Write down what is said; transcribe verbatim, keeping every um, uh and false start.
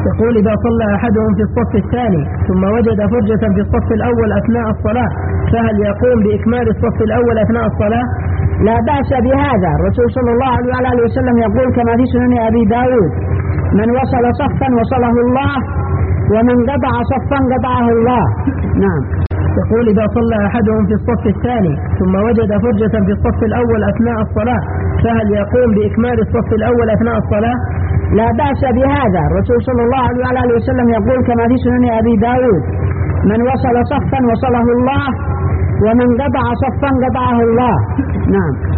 يقول إذا صلى أحدهم في الصف الثاني ثم وجد فرجة في الصف الأول أثناء الصلاة فهل يقوم بإكمال الصف الأول أثناء الصلاة؟ لا بأس بهذا. الرسول صلى الله عليه وسلم يقول كما في سنن أبي داود: من وصل صفا وصله الله، ومن قطع صفا قطعه الله. نعم. يقول إذا صلى أحدهم في الصف الثاني ثم وجد فرجة في الصف الأول أثناء الصلاة فهل يقوم بإكمال الصف الأول أثناء الصلاة؟ لا بأس بهذا. الرسول صلى الله عليه وسلم يقول كما في سنن أبي داود: من وصل صفا وصله الله، ومن قطع صفا قطعه الله. نعم.